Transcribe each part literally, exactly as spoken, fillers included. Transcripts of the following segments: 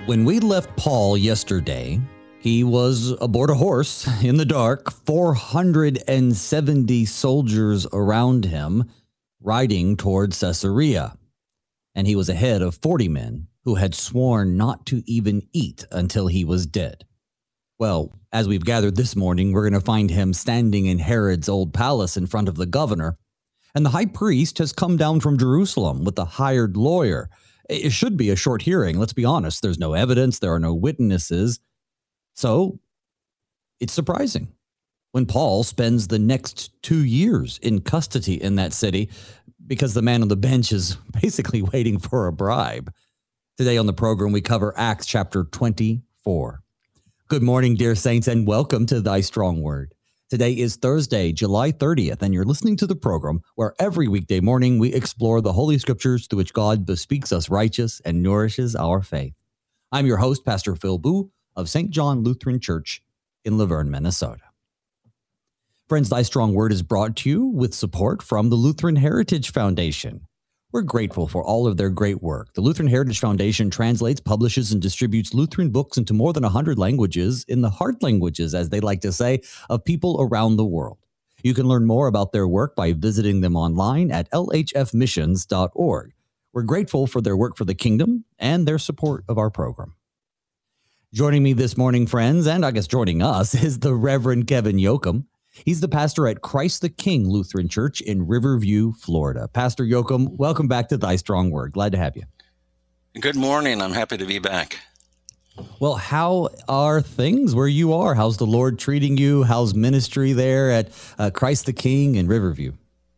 When we left Paul yesterday, he was aboard a horse in the dark, four hundred seventy soldiers around him, riding toward Caesarea. And he was ahead of forty men who had sworn not to even eat until he was dead. Well, as we've gathered this morning, we're going to find him standing in Herod's old palace in front of the governor. And the high priest has come down from Jerusalem with a hired lawyer. It should be a short hearing. Let's be honest. There's no evidence. There are no witnesses. So it's surprising when Paul spends the next two years in custody in that city because the man on the bench is basically waiting for a bribe. Today on the program, we cover Acts chapter twenty-four. Good morning, dear saints, and welcome to Thy Strong Word. Today is Thursday, July thirtieth, and you're listening to the program where every weekday morning we explore the Holy Scriptures through which God bespeaks us righteous and nourishes our faith. I'm your host, Pastor Phil Boo of Saint John Lutheran Church in Laverne, Minnesota. Friends, Thy Strong Word is brought to you with support from the Lutheran Heritage Foundation. We're grateful for all of their great work. The Lutheran Heritage Foundation translates, publishes, and distributes Lutheran books into more than one hundred languages, in the heart languages, as they like to say, of people around the world. You can learn more about their work by visiting them online at l h f missions dot org. We're grateful for their work for the kingdom and their support of our program. Joining me this morning, friends, and I guess joining us, is the Reverend Kevin Yoakum. He's the pastor at Christ the King Lutheran Church in Riverview, Florida. Pastor Yoakum, welcome back to Thy Strong Word. Glad to have you. Good morning. I'm happy to be back. Well, how are things where you are? How's the Lord treating you? How's ministry there at uh, Christ the King in Riverview?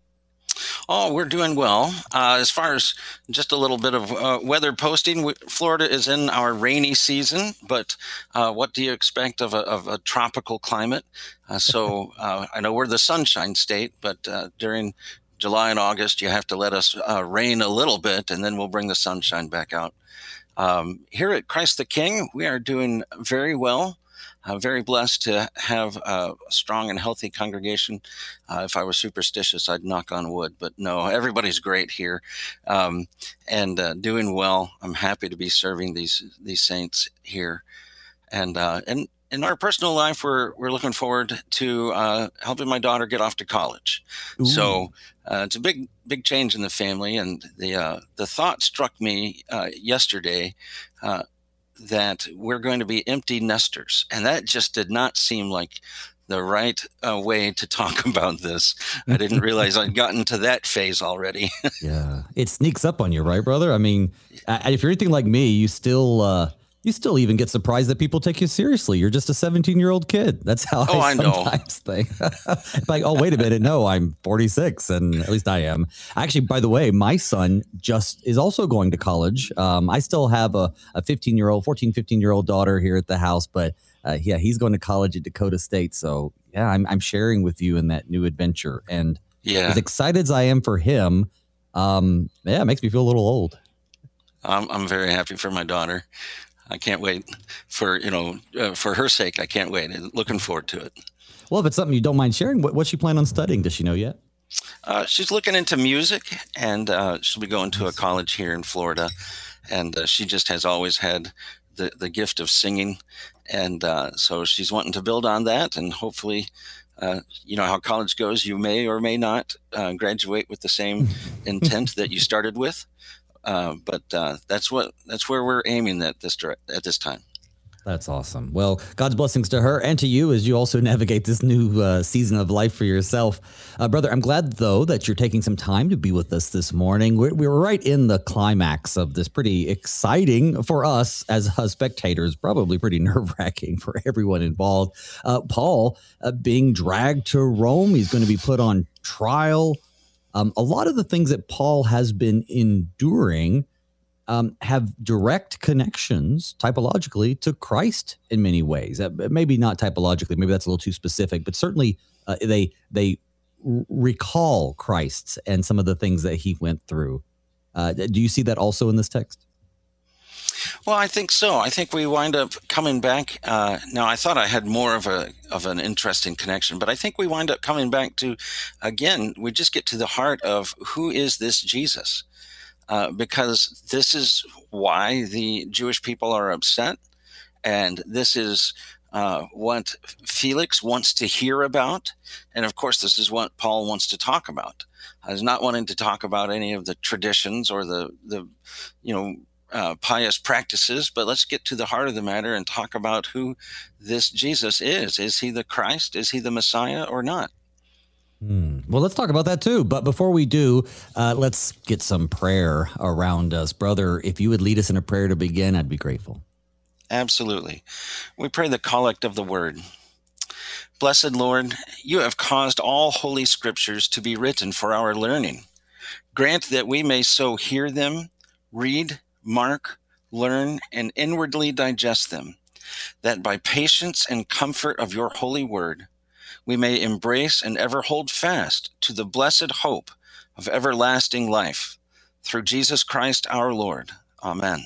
Oh, we're doing well. Uh, as far as just a little bit of uh, weather posting, we, Florida is in our rainy season, but uh, what do you expect of a, of a tropical climate? Uh, so uh, I know we're the sunshine state, but uh, during July and August, you have to let us uh, rain a little bit, and then we'll bring the sunshine back out. Um, here at Christ the King, we are doing very well. I'm very blessed to have a strong and healthy congregation. Uh, if I was superstitious, I'd knock on wood, but no, everybody's great here um, and uh, doing well. I'm happy to be serving these these saints here, and uh, and in our personal life, we're we're looking forward to uh, helping my daughter get off to college. Ooh. So uh, it's a big big change in the family, and the uh, the thought struck me uh, yesterday. Uh, that we're going to be empty nesters. And that just did not seem like the right uh, way to talk about this. I didn't realize I'd gotten to that phase already. Yeah, it sneaks up on you, right, brother? I mean, if you're anything like me, you still uh, you still even get surprised that people take you seriously. You're just a seventeen-year-old kid. That's how oh, I, I sometimes know. think. Like, oh, wait a minute. No, I'm forty-six, and at least I am. Actually, by the way, my son just is also going to college. Um, I still have a, a fifteen-year-old, fourteen, fifteen-year-old daughter here at the house, but uh, yeah, he's going to college at Dakota State. So yeah, I'm, I'm sharing with you in that new adventure. And yeah. as excited as I am for him, um, yeah, it makes me feel a little old. I'm, I'm very happy for my daughter. I can't wait for, you know, uh, for her sake. I can't wait. Looking forward to it. Well, if it's something you don't mind sharing, what, what's she plan on studying? Does she know yet? Uh, she's looking into music, and uh, she'll be going to a college here in Florida. And uh, she just has always had the, the gift of singing. And uh, so she's wanting to build on that. And hopefully, uh, you know how college goes. You may or may not uh, graduate with the same intent that you started with. Uh, but uh, that's what that's where we're aiming at this at this time. That's awesome. Well, God's blessings to her and to you as you also navigate this new uh, season of life for yourself. Uh, brother, I'm glad, though, that you're taking some time to be with us this morning. We're, we were right in the climax of this pretty exciting for us as uh, spectators, probably pretty nerve-wracking for everyone involved. Uh, Paul uh, being dragged to Rome. He's going to be put on trial. Um, a lot of the things that Paul has been enduring um, have direct connections typologically to Christ in many ways. Uh, maybe not typologically, maybe that's a little too specific, but certainly uh, they they r- recall Christ and some of the things that he went through. Uh, do you see that also in this text? Well, I think so. I think we wind up coming back. Uh, now, I thought I had more of a of an interesting connection, but I think we wind up coming back to, again, we just get to the heart of who is this Jesus? uh, because this is why the Jewish people are upset. And this is uh, what Felix wants to hear about. And of course, this is what Paul wants to talk about. He's not wanting to talk about any of the traditions or the, the you know, uh, pious practices, but let's get to the heart of the matter and talk about who this Jesus is. Is he the Christ? Is he the Messiah or not? Hmm. Well, let's talk about that too. But before we do, uh, let's get some prayer around us. Brother, if you would lead us in a prayer to begin, I'd be grateful. Absolutely. We pray the collect of the word. Blessed Lord, you have caused all holy scriptures to be written for our learning. Grant that we may so hear them, read, mark, learn, and inwardly digest them, that by patience and comfort of your holy word, we may embrace and ever hold fast to the blessed hope of everlasting life. Through Jesus Christ our Lord. Amen.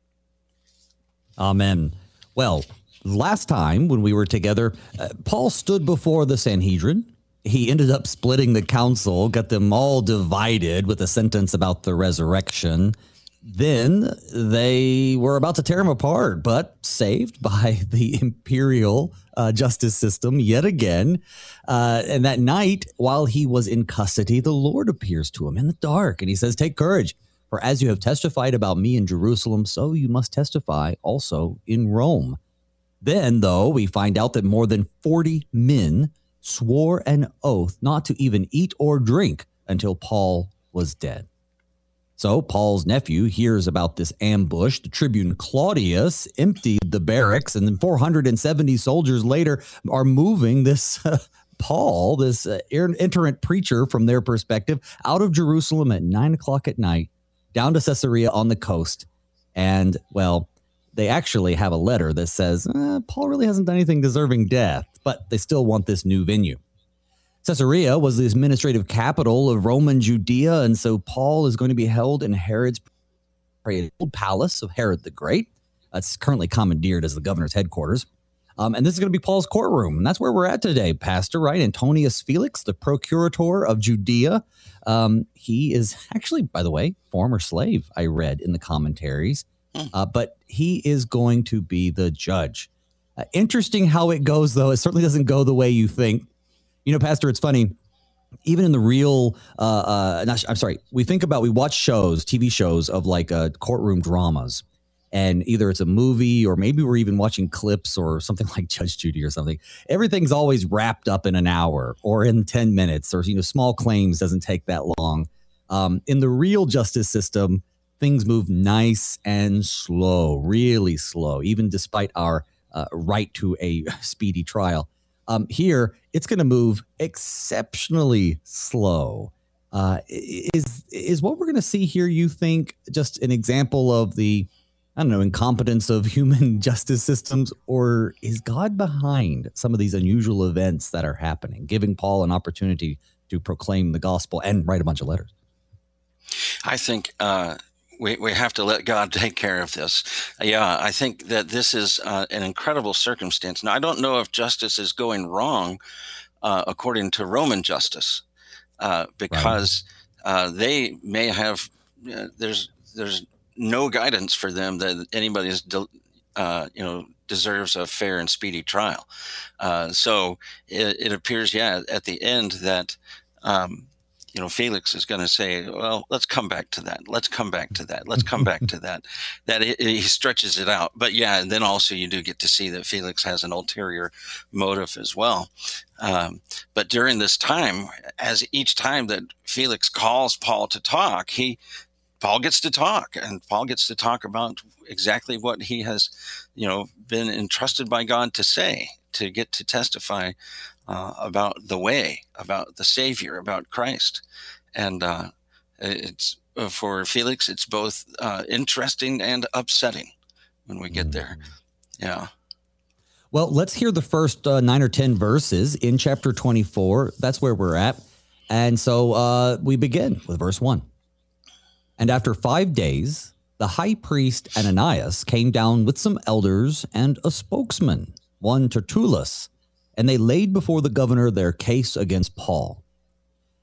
Amen. Well, last time when we were together, uh, Paul stood before the Sanhedrin. He ended up splitting the council, got them all divided with a sentence about the resurrection. Then they were about to tear him apart, but saved by the imperial uh, justice system yet again. Uh, and that night, while he was in custody, the Lord appears to him in the dark, and he says, "Take courage. For as you have testified about me in Jerusalem, so you must testify also in Rome." Then, though, we find out that more than forty men swore an oath not to even eat or drink until Paul was dead. So Paul's nephew hears about this ambush. The tribune Claudius emptied the barracks, and then four hundred seventy soldiers later are moving this uh, Paul, this uh, itinerant preacher from their perspective, out of Jerusalem at nine o'clock at night, down to Caesarea on the coast. And, well, they actually have a letter that says, eh, Paul really hasn't done anything deserving death, but they still want this new venue. Caesarea was the administrative capital of Roman Judea, and so Paul is going to be held in Herod's palace of Herod the Great. It's currently commandeered as the governor's headquarters. Um, and this is going to be Paul's courtroom, and that's where we're at today, Pastor, right? Antonius Felix, the procurator of Judea. Um, he is actually, by the way, former slave, I read in the commentaries, uh, but he is going to be the judge. Uh, interesting how it goes, though. It certainly doesn't go the way you think. You know, Pastor, it's funny. Even in the real, uh, uh, not, I'm sorry, we think about, we watch shows, T V shows of like uh, courtroom dramas. And either it's a movie or maybe we're even watching clips or something like Judge Judy or something. Everything's always wrapped up in an hour or in ten minutes, or, you know, small claims doesn't take that long. Um, in the real justice system, things move nice and slow, really slow, even despite our uh, right to a speedy trial. Um, here, it's going to move exceptionally slow. Uh, is, is what we're going to see here, you think, just an example of the, I don't know, incompetence of human justice systems, or is God behind some of these unusual events that are happening, giving Paul an opportunity to proclaim the gospel and write a bunch of letters? I think uh, we, we have to let God take care of this. Yeah, I think that this is uh, an incredible circumstance. Now, I don't know if justice is going wrong uh, according to Roman justice, uh, because right. uh, they may have, uh, there's there's no guidance for them that anybody is, uh, you know, deserves a fair and speedy trial. Uh, so it, it appears, yeah, at the end that, um, you know, Felix is going to say, well, let's come back to that. Let's come back to that. Let's come back to that. That it, it, he stretches it out. But yeah, and then also you do get to see that Felix has an ulterior motive as well. Um, but during this time, as each time that Felix calls Paul to talk, he, Paul gets to talk, and Paul gets to talk about exactly what he has, you know, been entrusted by God to say, to get to testify uh, about the way, about the Savior, about Christ. And uh, it's uh, for Felix, it's both uh, interesting and upsetting when we get there. Yeah. Well, let's hear the first uh, nine or ten verses in chapter twenty-four. That's where we're at. And so uh, we begin with verse one. And after five days, the high priest Ananias came down with some elders and a spokesman, one Tertullus, and they laid before the governor their case against Paul.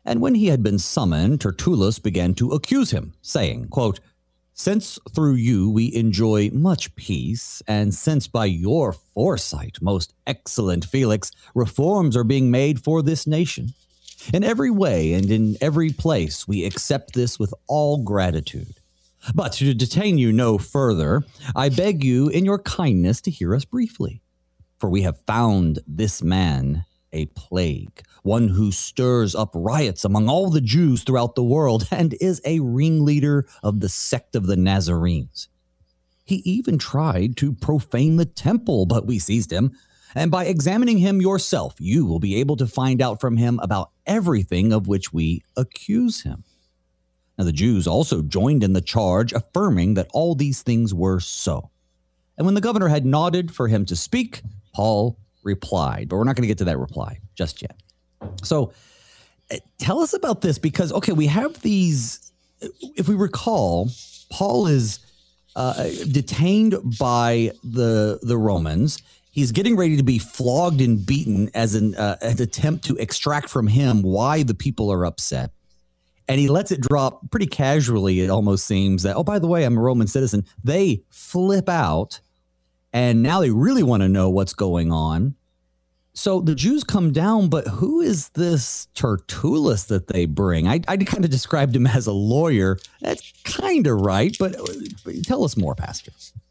And when he had been summoned, Tertullus began to accuse him, saying, quote, "Since through you we enjoy much peace, and since by your foresight, most excellent Felix, reforms are being made for this nation, in every way and in every place we accept this with all gratitude. But to detain you no further, I beg you in your kindness to hear us briefly. For we have found this man a plague, one who stirs up riots among all the Jews throughout the world and is a ringleader of the sect of the Nazarenes. He even tried to profane the temple, but we seized him. And by examining him yourself, you will be able to find out from him about everything of which we accuse him." Now the Jews also joined in the charge, affirming that all these things were so. And when the governor had nodded for him to speak, Paul replied, but we're not going to get to that reply just yet. So uh, tell us about this, because, okay, we have these, if we recall, Paul is uh, detained by the the Romans. He's getting ready to be flogged and beaten as an, uh, an attempt to extract from him why the people are upset. And he lets it drop pretty casually, it almost seems, that, oh, by the way, I'm a Roman citizen. They flip out, and now they really want to know what's going on. So the Jews come down, but who is this Tertullus that they bring? I, I kind of described him as a lawyer. That's kind of right, but tell us more, Pastor.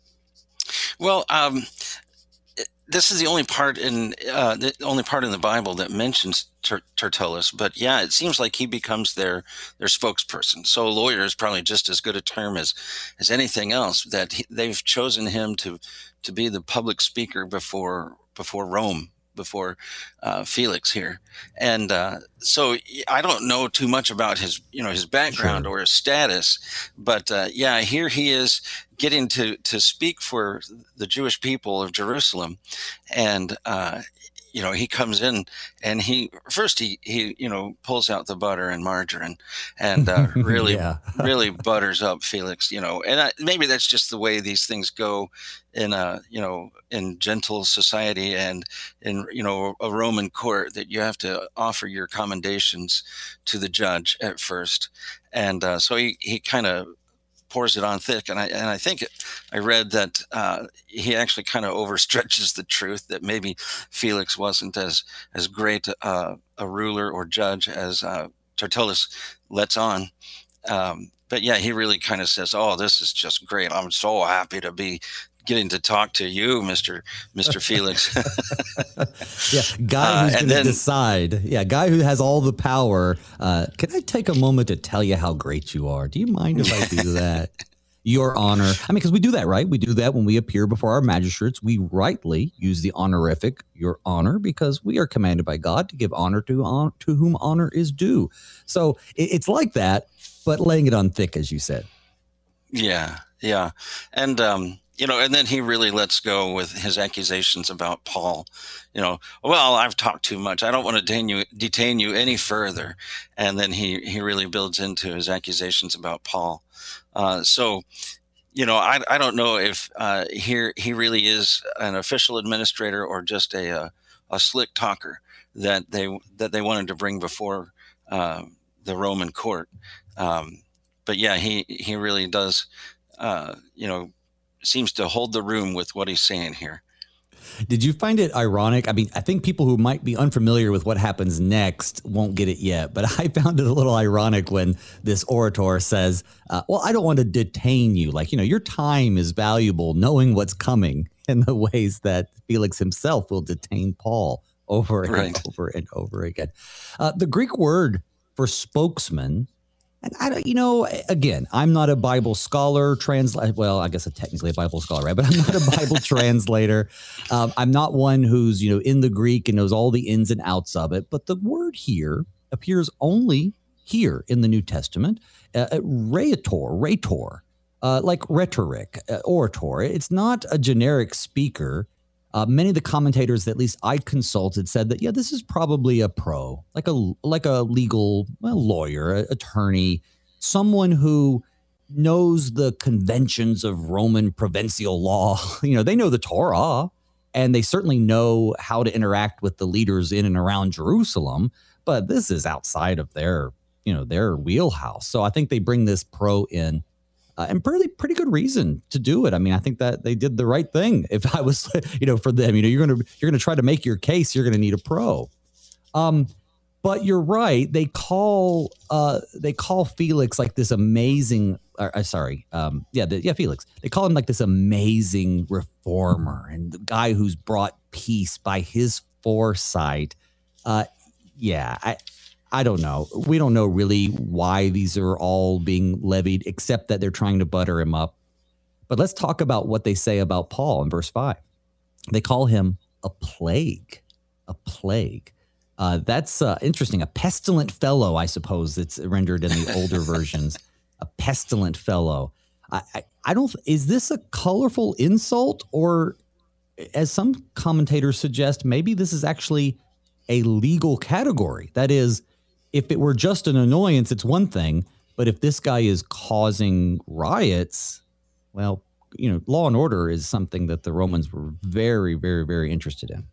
Well, um, this is the only part in uh, the only part in the Bible that mentions Ter- Tertullus, but yeah, it seems like he becomes their their spokesperson. So lawyer is probably just as good a term as as anything else. That he, they've chosen him to to be the public speaker before before Rome, before uh, Felix here. And uh, so I don't know too much about his, you know, his background sure. or his status, but uh, yeah, here he is getting to, to speak for the Jewish people of Jerusalem. And, uh, you know, he comes in and he, first he, he, you know, pulls out the butter and margarine and uh, really, really butters up Felix, you know, and I, maybe that's just the way these things go in a, you know, in gentle society and in, you know, a Roman court, that you have to offer your commendations to the judge at first. And uh, so he, he kind of pours it on thick. And I, and I think it, I read that uh, he actually kind of overstretches the truth, that maybe Felix wasn't as, as great uh, a ruler or judge as uh, Tertullus lets on. Um, but yeah, he really kind of says, "Oh, this is just great. I'm so happy to be getting to talk to you, Mister Mister Felix." Yeah, guy who's uh, going to decide. Yeah, guy who has all the power. Uh, can I take a moment to tell you how great you are? Do you mind if I do that? Your honor. I mean, because we do that, right? We do that when we appear before our magistrates. We rightly use the honorific, your honor, because we are commanded by God to give honor to on, to whom honor is due. So it, it's like that, but laying it on thick, as you said. Yeah, yeah. And, um, you know, and then he really lets go with his accusations about Paul. You know, "Well, I've talked too much. I don't want to detain you, detain you any further." And then he, he really builds into his accusations about Paul. Uh, so, you know, I, I don't know if uh, here he really is an official administrator or just a, a a slick talker that they that they wanted to bring before uh, the Roman court. Um, but yeah, he he really does, uh, you know, seems to hold the room with what he's saying here. Did you find it ironic? I mean, I think people who might be unfamiliar with what happens next won't get it yet, but I found it a little ironic when this orator says, uh, well, I don't want to detain you. Like, you know, your time is valuable, knowing what's coming, in the ways that Felix himself will detain Paul over and right. over and over again. Uh, the Greek word for spokesman, and I don't, you know, again, I'm not a Bible scholar, translate. Well, I guess I'm technically a Bible scholar, right? But I'm not a Bible translator. Um, I'm not one who's, you know, in the Greek and knows all the ins and outs of it. But the word here appears only here in the New Testament. Uh, rhetor, rhetor, uh, like rhetoric, uh, orator. It's not a generic speaker. Uh, many of the commentators that at least I consulted said that, yeah, this is probably a pro, like a like a legal well, lawyer, a, attorney, someone who knows the conventions of Roman provincial law. You know, they know the Torah, and they certainly know how to interact with the leaders in and around Jerusalem. but this is outside of their, you know, their wheelhouse. So I think they bring this pro in. Uh, and pretty pretty good reason to do it. I mean, I think that they did the right thing. If I was, you know, for them, you know, you're gonna you're gonna try to make your case. You're gonna need a pro. Um, but you're right. They call uh they call Felix like this amazing. Or, uh, sorry, um, yeah, the, yeah, Felix. They call him like this amazing reformer and the guy who's brought peace by his foresight. Uh, yeah, I. I don't know. We don't know really why these are all being levied, except that they're trying to butter him up. But let's talk about what they say about Paul in verse five. They call him a plague, a plague. Uh, that's uh, interesting. A pestilent fellow, I suppose it's rendered in the older versions. A pestilent fellow. I, I, I don't. Is this a colorful insult, or as some commentators suggest, maybe this is actually a legal category? That is, if it were just an annoyance, it's one thing. But if this guy is causing riots, well, you know, law and order is something that the Romans were very, very, very interested in.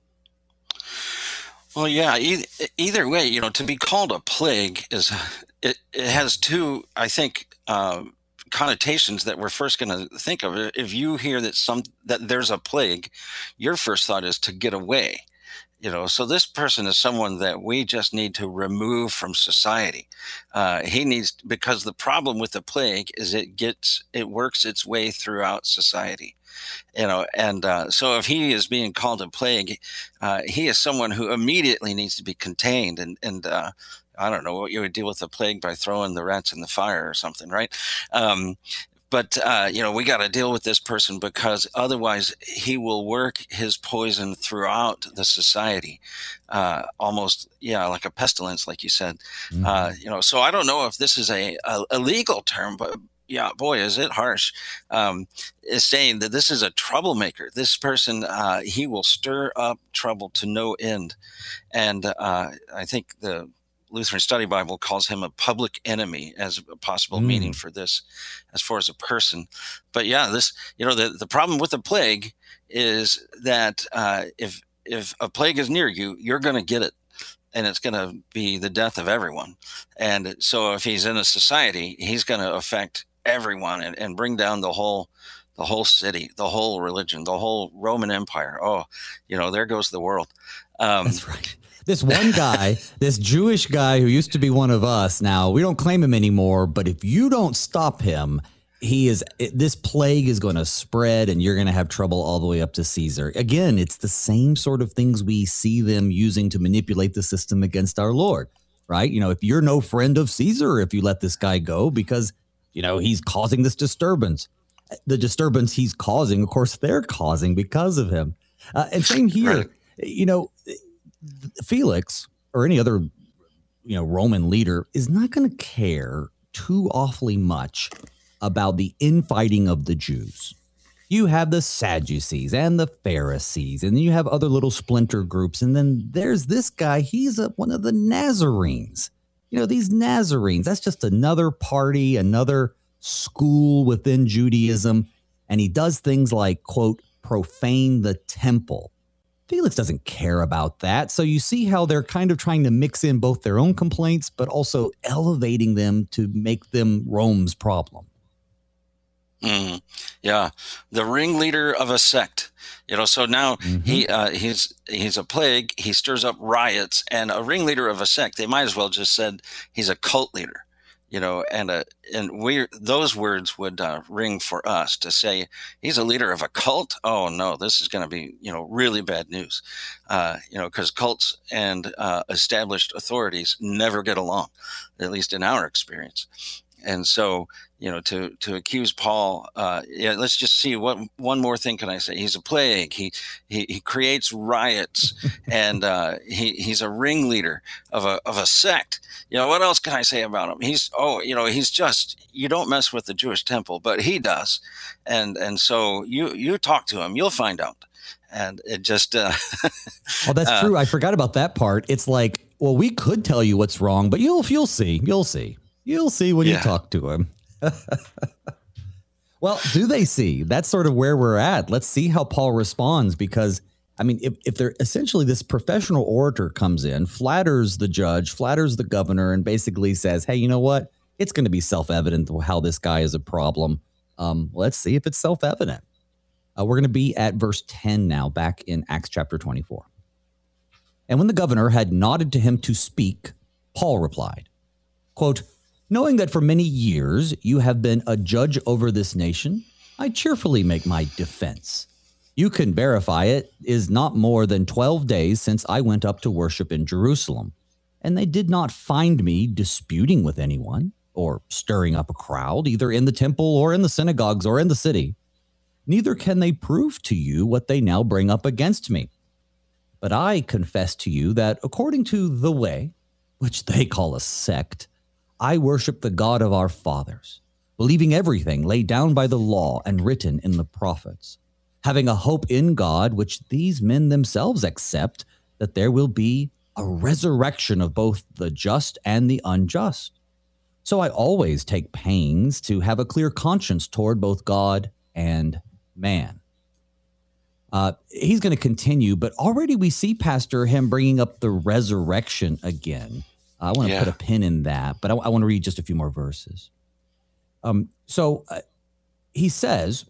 Well, yeah, either, either way, you know, to be called a plague is, it, it has two, I think, uh, connotations that we're first going to think of. If you hear that some, that there's a plague, your first thought is to get away. You know, so this person is someone that we just need to remove from society. Uh, he needs, because the problem with the plague is it gets, it works its way throughout society. You know, and uh, so if he is being called a plague, uh, he is someone who immediately needs to be contained. And, and uh, I don't know what you would deal with a plague by throwing the rats in the fire or something, right? Um, But, uh, you know, we got to deal with this person because otherwise he will work his poison throughout the society, uh, almost, yeah, like a pestilence, like you said. Mm-hmm. Uh, you know, so I don't know if this is a, a, a legal term, but yeah, boy, is it harsh. Um, is saying that this is a troublemaker. This person, uh, he will stir up trouble to no end. And uh, I think the Lutheran Study Bible calls him a public enemy as a possible mm. meaning for this as far as a person. But yeah, this, you know, the, the problem with the plague is that uh, if, if a plague is near you, you're going to get it, and it's going to be the death of everyone. And so if he's in a society, he's going to affect everyone and, and bring down the whole, the whole city, the whole religion, the whole Roman Empire. Oh, you know, there goes the world. Um, That's right. This one guy, this Jewish guy who used to be one of us, now we don't claim him anymore, but if you don't stop him, he is, this plague is going to spread and you're going to have trouble all the way up to Caesar. Again, it's the same sort of things we see them using to manipulate the system against our Lord, right? You know, if you're no friend of Caesar, if you let this guy go because, you know, he's causing this disturbance, the disturbance he's causing, of course, they're causing because of him. Uh, and same here, right. You know, Felix or any other, you know, Roman leader is not going to care too awfully much about the infighting of the Jews. You have the Sadducees and the Pharisees, and then you have other little splinter groups. And then there's this guy. He's a, one of the Nazarenes. You know, these Nazarenes, that's just another party, another school within Judaism. And he does things like, quote, profane the temple. Felix doesn't care about that. So you see how they're kind of trying to mix in both their own complaints, but also elevating them to make them Rome's problem. Mm, yeah. The ringleader of a sect, you know, so now mm-hmm. he, uh, he's, he's a plague. He stirs up riots, and a ringleader of a sect. They might as well just said he's a cult leader. You know, and uh, and we those words would uh, ring for us to say he's a leader of a cult. Oh no, this is going to be, you know, really bad news. Uh, you know, because cults and uh, established authorities never get along, at least in our experience. And so, you know, to to accuse Paul, uh, yeah, let's just see what one more thing can I say? He's a plague. He he, he creates riots, and uh, he he's a ringleader of a of a sect. You know, what else can I say about him? He's oh, you know, he's just, you don't mess with the Jewish temple, but he does, and and so you you talk to him, you'll find out. And it just uh, oh, that's uh, true. I forgot about that part. It's like, well, we could tell you what's wrong, but you'll you'll see, you'll see. You'll see when yeah. you talk to him. Well, do they see? That's sort of where we're at. Let's see how Paul responds, because I mean, if, if they're essentially this professional orator comes in, flatters the judge, flatters the governor, and basically says, hey, you know what? It's going to be self-evident how this guy is a problem. Um, let's see if it's self-evident. Uh, we're going to be at verse ten now, back in Acts chapter twenty-four. And when the governor had nodded to him to speak, Paul replied, quote, knowing that for many years you have been a judge over this nation, I cheerfully make my defense. You can verify it is not more than twelve days since I went up to worship in Jerusalem, and they did not find me disputing with anyone or stirring up a crowd, either in the temple or in the synagogues or in the city. Neither can they prove to you what they now bring up against me. But I confess to you that according to the way, which they call a sect, I worship the God of our fathers, believing everything laid down by the law and written in the prophets, having a hope in God, which these men themselves accept, that there will be a resurrection of both the just and the unjust. So I always take pains to have a clear conscience toward both God and man. Uh, he's going to continue, but already we see, Pastor, him bringing up the resurrection again. Uh, I want to yeah. put a pin in that, but I, I want to read just a few more verses. Um, so uh, he says,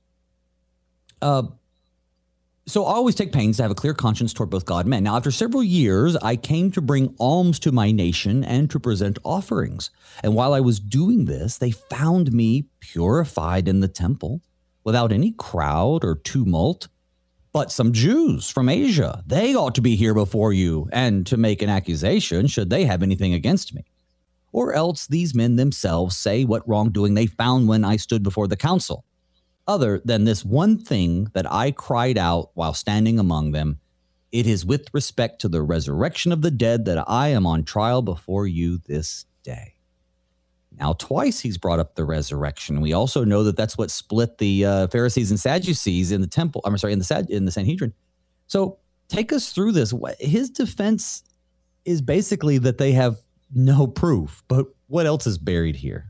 uh, so I always take pains to have a clear conscience toward both God and man. Now, after several years, I came to bring alms to my nation and to present offerings. And while I was doing this, they found me purified in the temple without any crowd or tumult. But some Jews from Asia, they ought to be here before you and to make an accusation should they have anything against me. Or else these men themselves say what wrongdoing they found when I stood before the council. Other than this one thing that I cried out while standing among them, it is with respect to the resurrection of the dead that I am on trial before you this day. Now, twice he's brought up the resurrection. We also know that that's what split the uh, Pharisees and Sadducees in the temple. I'm sorry, in the Sad, in the Sanhedrin. So take us through this. His defense is basically that they have no proof, but what else is buried here?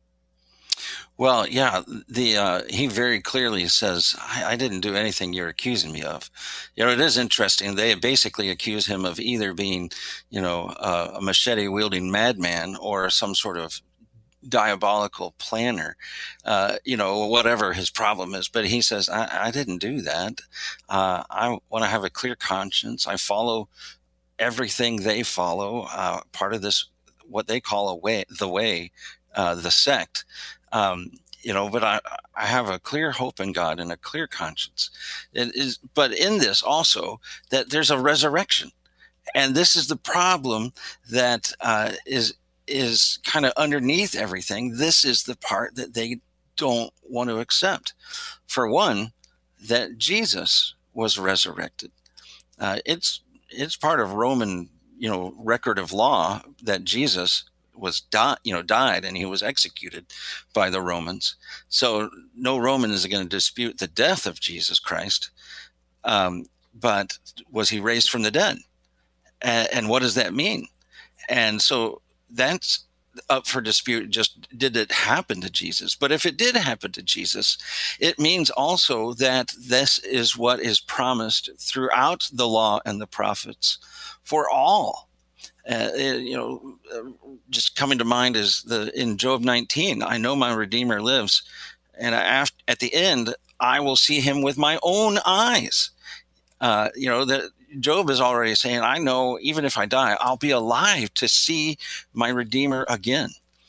Well, yeah, the uh, he very clearly says, I, I didn't do anything you're accusing me of. You know, it is interesting. They basically accuse him of either being, you know, uh, a machete-wielding madman or some sort of diabolical planner, uh, you know, whatever his problem is. But he says, I, I didn't do that. Uh, I want to have a clear conscience. I follow everything they follow, uh, part of this, what they call a way, the way, uh, the sect. Um, you know, but I, I have a clear hope in God and a clear conscience. It is, but in this also that there's a resurrection, and this is the problem that uh, is is kind of underneath everything. This is the part that they don't want to accept. For one, that Jesus was resurrected. Uh, it's it's part of Roman, you know, record of law that Jesus was di- you know, died and he was executed by the Romans. So no Roman is going to dispute the death of Jesus Christ. Um, but was he raised from the dead? And, and what does that mean? And so that's up for dispute. Just did it happen to Jesus? But if it did happen to Jesus, it means also that this is what is promised throughout the law and the prophets for all. Uh, you know, uh, just coming to mind is the in Job nineteen, I know my Redeemer lives, and I, at the end, I will see him with my own eyes. Uh, you know, that Job is already saying, I know even if I die, I'll be alive to see my Redeemer again.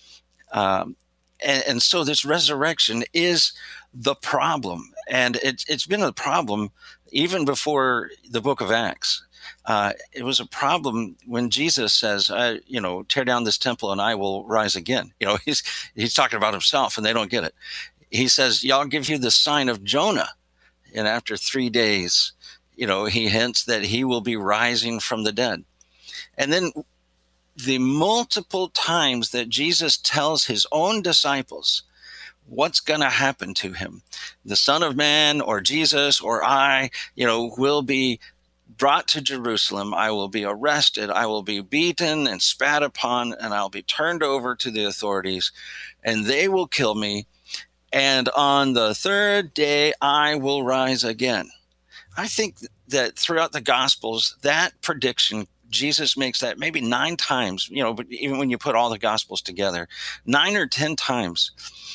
Um, and, and so this resurrection is the problem. And it's it's been a problem even before the book of Acts. Uh, it was a problem when Jesus says, uh, you know, tear down this temple and I will rise again. You know, he's he's talking about himself and they don't get it. He says, yeah, I'll give you the sign of Jonah. And after three days, you know, he hints that he will be rising from the dead. And then the multiple times that Jesus tells his own disciples what's going to happen to him, the Son of Man or Jesus or I, you know, will be brought to Jerusalem. I will be arrested. I will be beaten and spat upon, and I'll be turned over to the authorities, and they will kill me. And on the third day, I will rise again. I think that throughout the Gospels, that prediction, Jesus makes that maybe nine times, you know, but even when you put all the Gospels together, nine or ten times,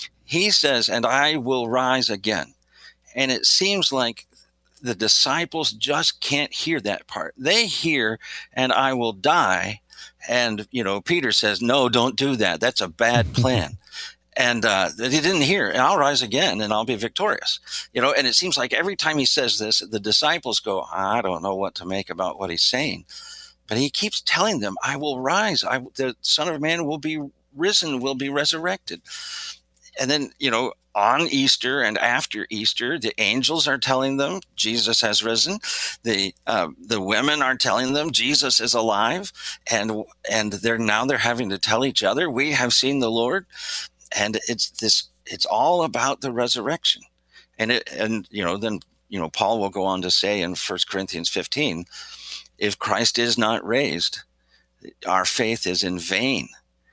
he says, and I will rise again. And it seems like the disciples just can't hear that part. They hear, and I will die. And, you know, Peter says, no, don't do that. That's a bad plan. And uh, they didn't hear, and I'll rise again and I'll be victorious. You know, and it seems like every time he says this, the disciples go, I don't know what to make about what he's saying. But he keeps telling them, I will rise. I, the Son of Man will be risen, will be resurrected. And then, you know, on Easter and after Easter, the angels are telling them Jesus has risen. The uh, the women are telling them Jesus is alive, and and they're now they're having to tell each other, we have seen the Lord. And it's this. It's all about the resurrection, and it and you know then you know Paul will go on to say in First Corinthians fifteen, if Christ is not raised, our faith is in vain.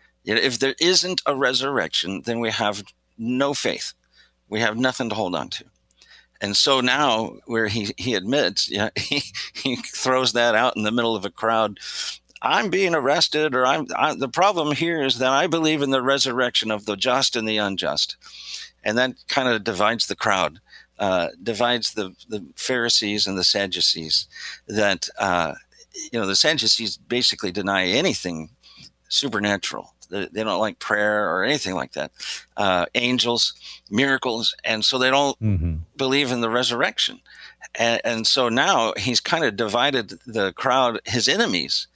If there isn't a resurrection, then we have no faith. We have nothing to hold on to. And so now, where he he admits, yeah, he he throws that out in the middle of a crowd. I'm being arrested, or I'm I, the problem here is that I believe in the resurrection of the just and the unjust. And that kind of divides the crowd, uh, divides the, the Pharisees and the Sadducees. That, uh, you know, the Sadducees basically deny anything supernatural. They, they don't like prayer or anything like that. Uh, angels, miracles. And so they don't mm-hmm. believe in the resurrection. And, and so now he's kind of divided the crowd, his enemies,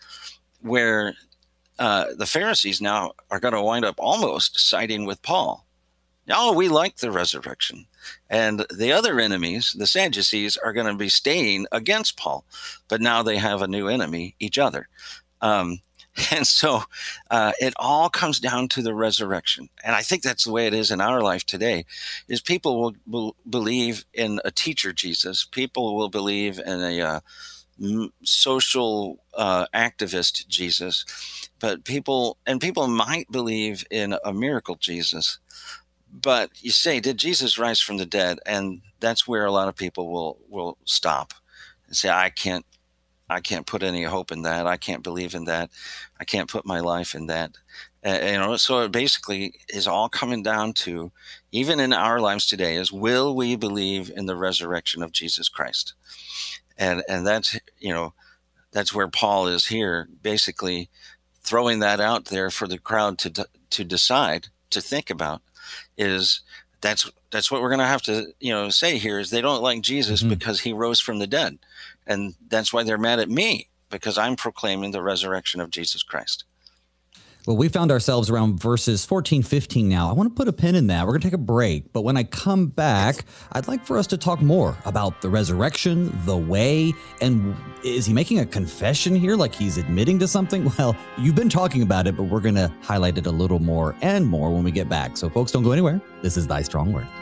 where uh, the Pharisees now are going to wind up almost siding with Paul. Oh, we like the resurrection. And the other enemies, the Sadducees, are going to be staying against Paul. But now they have a new enemy, each other. Um, and so uh, it all comes down to the resurrection. And I think that's the way it is in our life today, is people will, will believe in a teacher Jesus. People will believe in a uh, social uh, activist Jesus, but people and people might believe in a miracle Jesus. But you say, did Jesus rise from the dead? And that's where a lot of people will will stop and say, I can't, I can't put any hope in that. I can't believe in that. I can't put my life in that. Uh, you know, so it basically is all coming down to, even in our lives today, is will we believe in the resurrection of Jesus Christ? And and that's, you know, that's where Paul is here, basically throwing that out there for the crowd to to decide, to think about, is that's that's what we're going to have to, you know, say here, is they don't like Jesus mm-hmm. because he rose from the dead. And that's why they're mad at me, because I'm proclaiming the resurrection of Jesus Christ. Well, we found ourselves around verses fourteen, fifteen now. I want to put a pin in that. We're going to take a break. But when I come back, I'd like for us to talk more about the resurrection, the way, and is he making a confession here, like he's admitting to something? Well, you've been talking about it, but we're going to highlight it a little more and more when we get back. So folks, don't go anywhere. This is Thy Strong Word.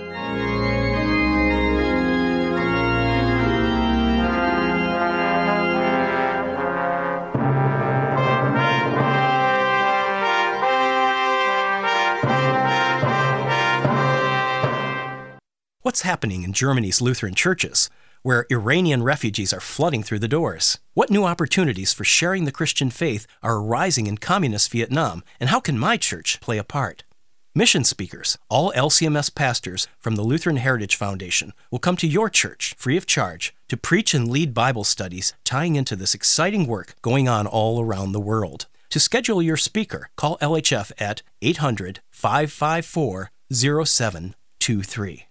What's happening in Germany's Lutheran churches, where Iranian refugees are flooding through the doors? What new opportunities for sharing the Christian faith are arising in communist Vietnam, and how can my church play a part? Mission speakers, all L C M S pastors from the Lutheran Heritage Foundation, will come to your church free of charge to preach and lead Bible studies tying into this exciting work going on all around the world. To schedule your speaker, call L H F at eight hundred, five five four, zero seven two three.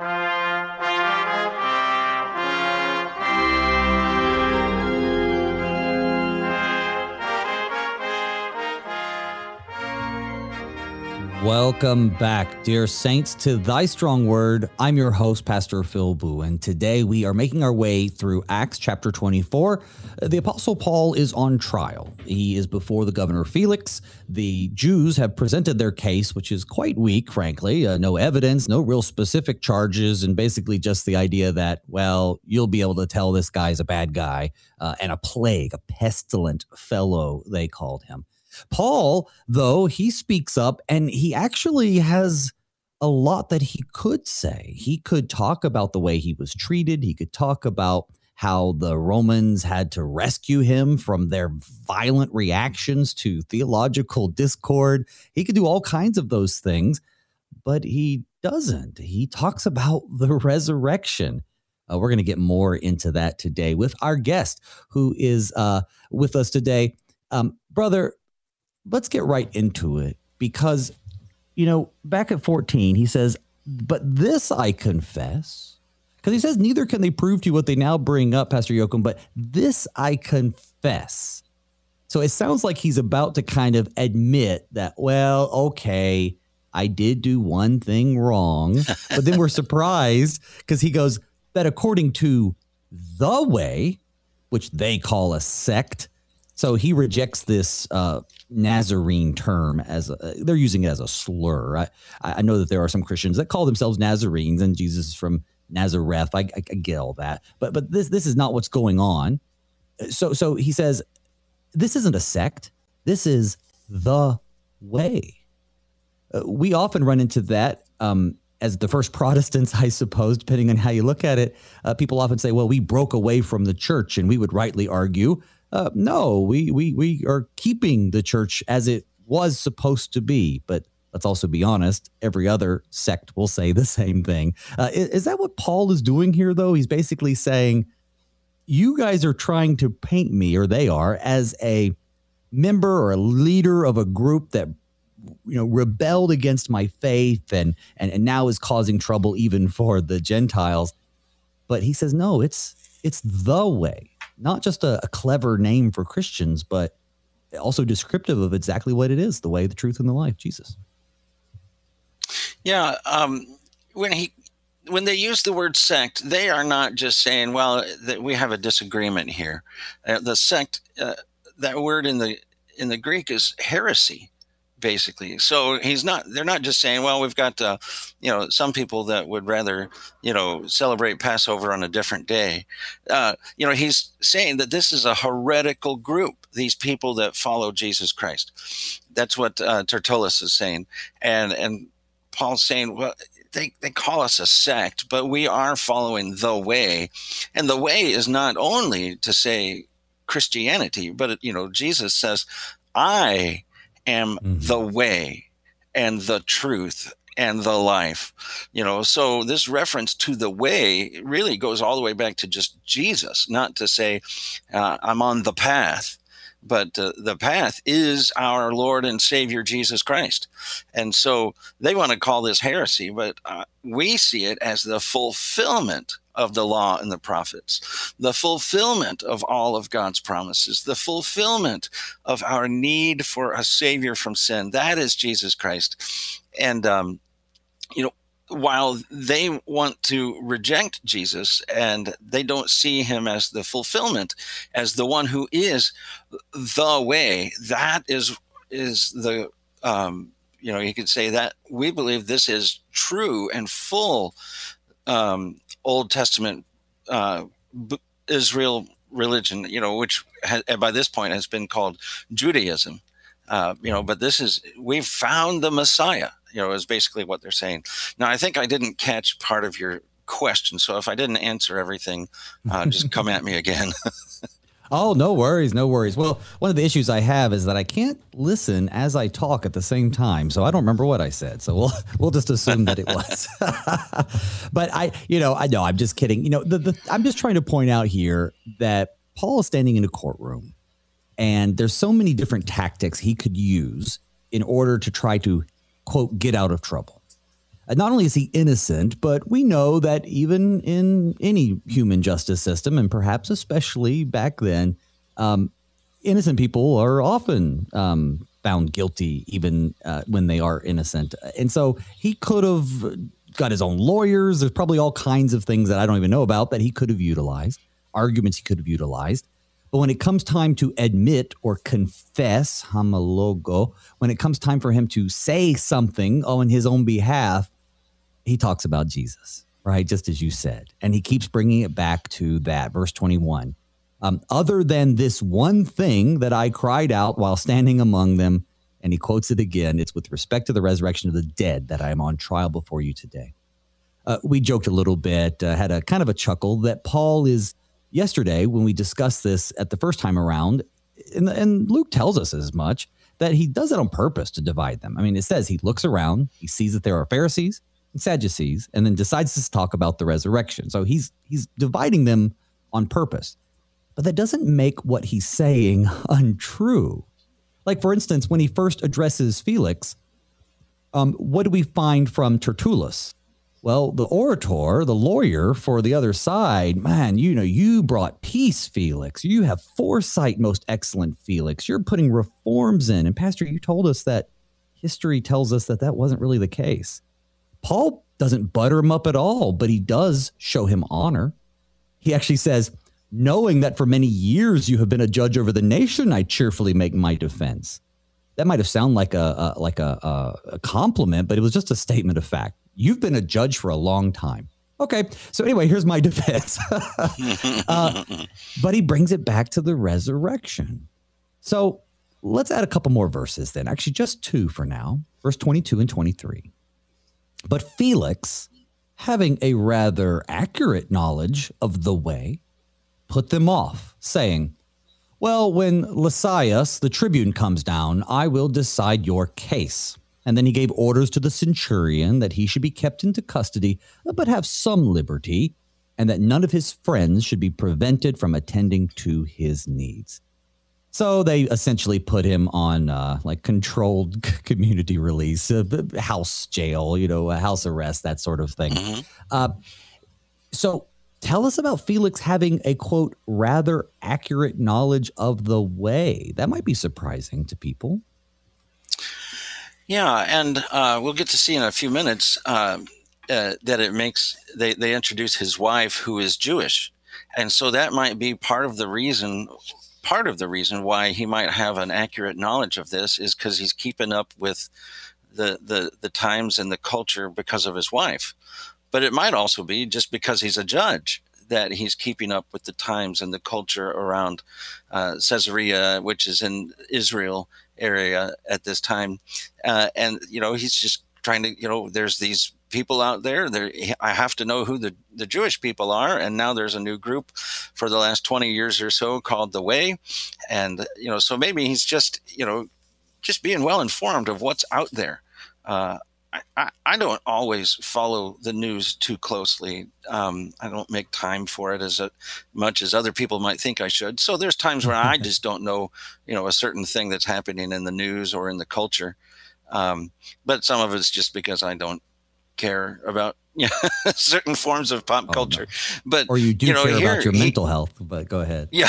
Welcome back, dear saints, to Thy Strong Word. I'm your host, Pastor Phil Boo, and today we are making our way through Acts chapter twenty-four. The Apostle Paul is on trial. He is before the governor Felix. The Jews have presented their case, which is quite weak, frankly. Uh, no evidence, no real specific charges, and basically just the idea that, well, you'll be able to tell this guy's a bad guy uh, and a plague, a pestilent fellow, they called him. Paul, though, he speaks up, and he actually has a lot that he could say. He could talk about the way he was treated. He could talk about how the Romans had to rescue him from their violent reactions to theological discord. He could do all kinds of those things, but he doesn't. He talks about the resurrection. Uh, we're going to get more into that today with our guest who is uh, with us today. Um, brother, let's get right into it because, you know, back at fourteen, he says, but this I confess. Because he says, neither can they prove to you what they now bring up, Pastor Joachim, but this I confess. So it sounds like he's about to kind of admit that, well, okay, I did do one thing wrong. But then we're surprised because he goes that according to the way, which they call a sect. So he rejects this uh, Nazarene term as a, they're using it as a slur. I, I know that there are some Christians that call themselves Nazarenes and Jesus is from Nazareth. I, I, I get all that, but but this this is not what's going on. So so he says, this isn't a sect. This is the way. Uh, we often run into that um, as the first Protestants, I suppose, depending on how you look at it. Uh, people often say, well, we broke away from the church, and we would rightly argue, uh, no, we we we are keeping the church as it was supposed to be, but let's also be honest, every other sect will say the same thing. Uh, is, is that what Paul is doing here, though? He's basically saying, you guys are trying to paint me, or they are, as a member or a leader of a group that, you know, rebelled against my faith and, and, and now is causing trouble even for the Gentiles. But he says, no, it's it's the way, not just a, a clever name for Christians, but also descriptive of exactly what it is, the way, the truth, and the life, Jesus. Yeah, um, when he when they use the word sect, they are not just saying, "Well, that we have a disagreement here." Uh, the sect, uh, that word in the in the Greek is heresy, basically. So he's not. They're not just saying, "Well, we've got uh, you know some people that would rather you know celebrate Passover on a different day." Uh, you know, he's saying that this is a heretical group. These people that follow Jesus Christ. That's what uh, Tertullus is saying, and and. Paul's saying, well, they, they call us a sect, but we are following the way. And the way is not only to say Christianity, but, you know, Jesus says, I am mm-hmm. the way and the truth and the life. You know, so this reference to the way really goes all the way back to just Jesus, not to say uh, I'm on the path. But uh, the path is our Lord and Savior, Jesus Christ. And so they want to call this heresy, but uh, we see it as the fulfillment of the law and the prophets, the fulfillment of all of God's promises, the fulfillment of our need for a Savior from sin. That is Jesus Christ. And, um, you know, while they want to reject Jesus and they don't see him as the fulfillment, as the one who is the way, that is is the, um, you know, you could say that we believe this is true and full um, Old Testament uh, Israel religion, you know, which ha- by this point has been called Judaism. Uh, you know, but this is, we've found the Messiah, you know, is basically what they're saying. Now, I think I didn't catch part of your question. So if I didn't answer everything, uh, just come at me again. Oh, no worries. No worries. Well, one of the issues I have is that I can't listen as I talk at the same time. So I don't remember what I said. So we'll, we'll just assume that it was, but I, you know, I know I'm just kidding. You know, the, the, I'm just trying to point out here that Paul is standing in a courtroom. And there's so many different tactics he could use in order to try to, quote, get out of trouble. And not only is he innocent, but we know that even in any human justice system, and perhaps especially back then, um, innocent people are often um, found guilty even uh, when they are innocent. And so he could have got his own lawyers. There's probably all kinds of things that I don't even know about that he could have utilized, arguments he could have utilized. But when it comes time to admit or confess, homologo, when it comes time for him to say something on his own behalf, he talks about Jesus, right? Just as you said. And he keeps bringing it back to that. Verse twenty-one. Um, other than this one thing that I cried out while standing among them, and he quotes it again, it's with respect to the resurrection of the dead that I am on trial before you today. Uh, we joked a little bit, uh, had a kind of a chuckle that Paul is yesterday when we discussed this at the first time around, and, and Luke tells us as much, that he does it on purpose to divide them. I mean, it says he looks around, he sees that there are Pharisees and Sadducees, and then decides to talk about the resurrection. So he's he's dividing them on purpose. But that doesn't make what he's saying untrue. Like, for instance, when he first addresses Felix, um, what do we find from Tertullus? Well, the orator, the lawyer for the other side, man, you know, you brought peace, Felix. You have foresight, most excellent Felix. You're putting reforms in. And Pastor, you told us that history tells us that that wasn't really the case. Paul doesn't butter him up at all, but he does show him honor. He actually says, knowing that for many years you have been a judge over the nation, I cheerfully make my defense. That might have sounded like a, a like a, a, a compliment, but it was just a statement of fact. You've been a judge for a long time. Okay, so anyway, here's my defense. uh, but he brings it back to the resurrection. So let's add a couple more verses then. Actually, just two for now. Verse twenty-two and twenty-three. But Felix, having a rather accurate knowledge of the way, put them off, saying, well, when Lysias, the tribune, comes down, I will decide your case. And then he gave orders to the centurion that he should be kept into custody, but have some liberty, and that none of his friends should be prevented from attending to his needs. So they essentially put him on uh, like controlled community release, uh, house jail, you know, house arrest, that sort of thing. Mm-hmm. Uh, so tell us about Felix having a, quote, rather accurate knowledge of the way. That might be surprising to people. Yeah, and uh, we'll get to see in a few minutes uh, uh, that it makes, they, they introduce his wife who is Jewish. And so that might be part of the reason, part of the reason why he might have an accurate knowledge of this is because he's keeping up with the, the, the times and the culture because of his wife. But it might also be just because he's a judge that he's keeping up with the times and the culture around uh, Caesarea, which is in Israel area at this time. Uh, and, you know, he's just trying to, you know, there's these people out there, there I have to know who the, the Jewish people are. And now there's a new group for the last twenty years or so called The Way. And, you know, so maybe he's just, you know, just being well informed of what's out there. Uh, I, I don't always follow the news too closely. Um, I don't make time for it as a, much as other people might think I should. So there's times where I just don't know, you know, a certain thing that's happening in the news or in the culture. Um, but some of it's just because I don't care about, you know, certain forms of pop oh, culture. No. But or you do you know, care here, about your he, mental health. But go ahead. Yeah,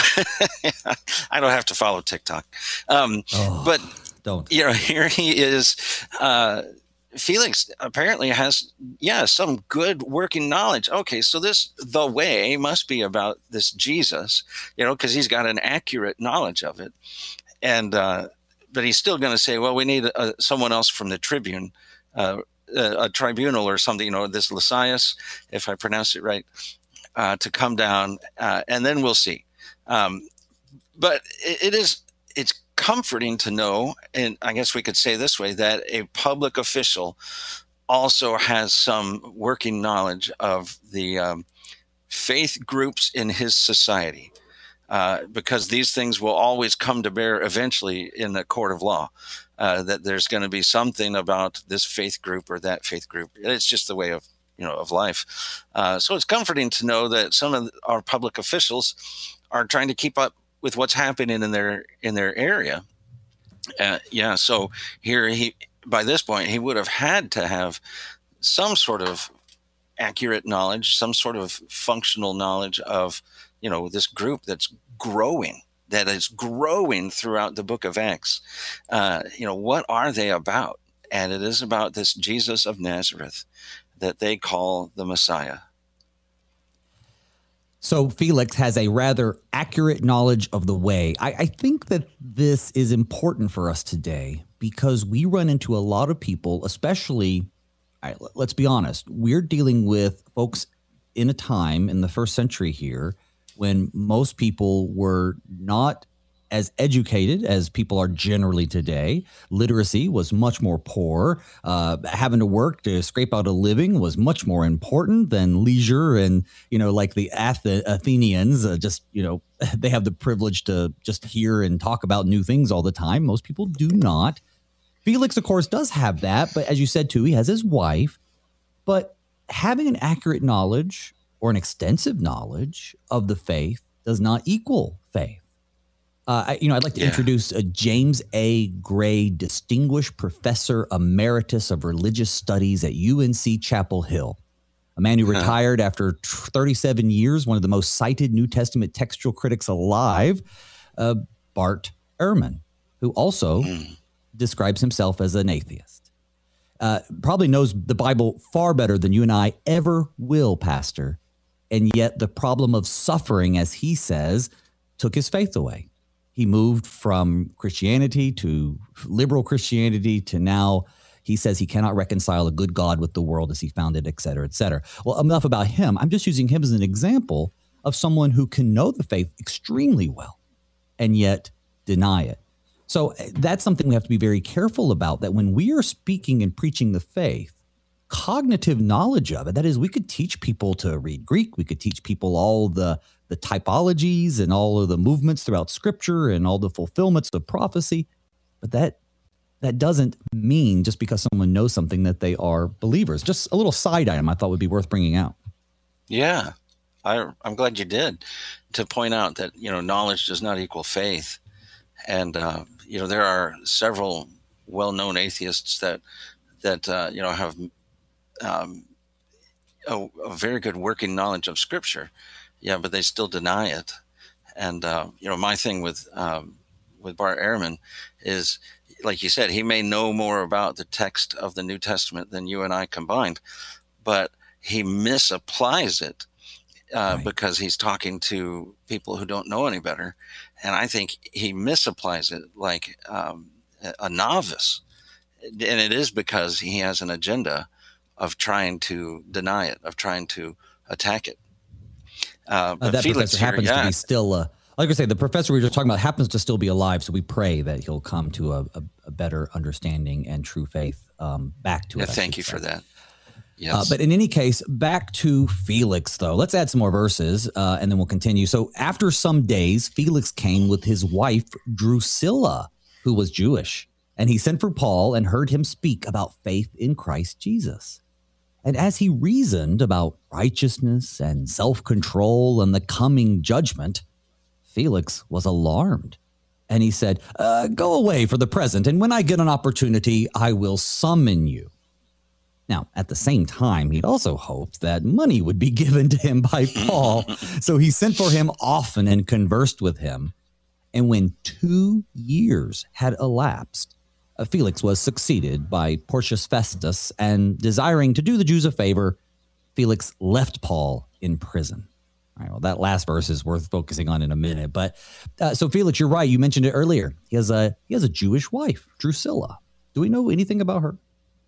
I don't have to follow TikTok. Um, oh, but don't. You know, here he is. Uh, Felix apparently has, yeah, some good working knowledge. Okay, so this, the way, must be about this Jesus, you know, because he's got an accurate knowledge of it. And, uh, but he's still going to say, well, we need uh, someone else from the tribune, uh, a, a tribunal or something, you know, this Lysias, if I pronounce it right, uh, to come down, uh, and then we'll see. Um, but it, it is, it's comforting to know, and I guess we could say this way, that a public official also has some working knowledge of the um, faith groups in his society, uh, because these things will always come to bear eventually in a court of law, uh, that there's going to be something about this faith group or that faith group. It's just the way of, you know, of life. Uh, so it's comforting to know that some of our public officials are trying to keep up with what's happening in their in their area. Uh, yeah, so here he, by this point, he would have had to have some sort of accurate knowledge, some sort of functional knowledge of, you know, this group that's growing, that is growing throughout the book of Acts. Uh, you know, what are they about? And it is about this Jesus of Nazareth that they call the Messiah. So Felix has a rather accurate knowledge of the way. I, I think that this is important for us today because we run into a lot of people, especially, all right, let's be honest, we're dealing with folks in a time in the first century here when most people were not as educated as people are generally today. Literacy was much more poor. Uh, having to work to scrape out a living was much more important than leisure. And, you know, like the Ath- Athenians, uh, just, you know, they have the privilege to just hear and talk about new things all the time. Most people do not. Felix, of course, does have that. But as you said, too, he has his wife. But having an accurate knowledge or an extensive knowledge of the faith does not equal faith. Uh, I, you know, I'd like to yeah. introduce a James A. Gray, Distinguished Professor Emeritus of Religious Studies at U N C Chapel Hill, a man who huh. retired after thirty-seven years, one of the most cited New Testament textual critics alive, uh, Bart Ehrman, who also mm. describes himself as an atheist. Uh, probably knows the Bible far better than you and I ever will, Pastor. And yet the problem of suffering, as he says, took his faith away. He moved from Christianity to liberal Christianity to now he says he cannot reconcile a good God with the world as he found it, et cetera, et cetera. Well, enough about him. I'm just using him as an example of someone who can know the faith extremely well and yet deny it. So that's something we have to be very careful about, that when we are speaking and preaching the faith, cognitive knowledge of it, that is, we could teach people to read Greek, we could teach people all the the typologies and all of the movements throughout Scripture and all the fulfillments of prophecy. But that that doesn't mean just because someone knows something that they are believers. Just a little side item I thought would be worth bringing out. Yeah, I, I'm glad you did, to point out that, you know, knowledge does not equal faith. And, uh, you know, there are several well-known atheists that, that uh, you know, have um, a, a very good working knowledge of Scripture. Yeah, but they still deny it. And, uh, you know, my thing with um, with Bart Ehrman is, like you said, he may know more about the text of the New Testament than you and I combined, but he misapplies it uh, right. because he's talking to people who don't know any better. And I think he misapplies it like um, a novice. And it is because he has an agenda of trying to deny it, of trying to attack it. Uh, but uh, that Felix professor here, happens yeah. to be still, uh, like I say, the professor we were just talking about happens to still be alive. So we pray that he'll come to a, a, a better understanding and true faith um, back to yeah, us. Thank you for that. Yes. Uh, but in any case, back to Felix, though. Let's add some more verses uh, and then we'll continue. So after some days, Felix came with his wife, Drusilla, who was Jewish. And he sent for Paul and heard him speak about faith in Christ Jesus. And as he reasoned about righteousness and self-control and the coming judgment, Felix was alarmed. And he said, uh, go away for the present, and when I get an opportunity, I will summon you. Now, at the same time, he'd also hoped that money would be given to him by Paul. So he sent for him often and conversed with him. And when two years had elapsed, Felix was succeeded by Porcius Festus, and desiring to do the Jews a favor, Felix left Paul in prison. All right, well, that last verse is worth focusing on in a minute. But uh, so, Felix, you're right. You mentioned it earlier. He has a he has a Jewish wife, Drusilla. Do we know anything about her?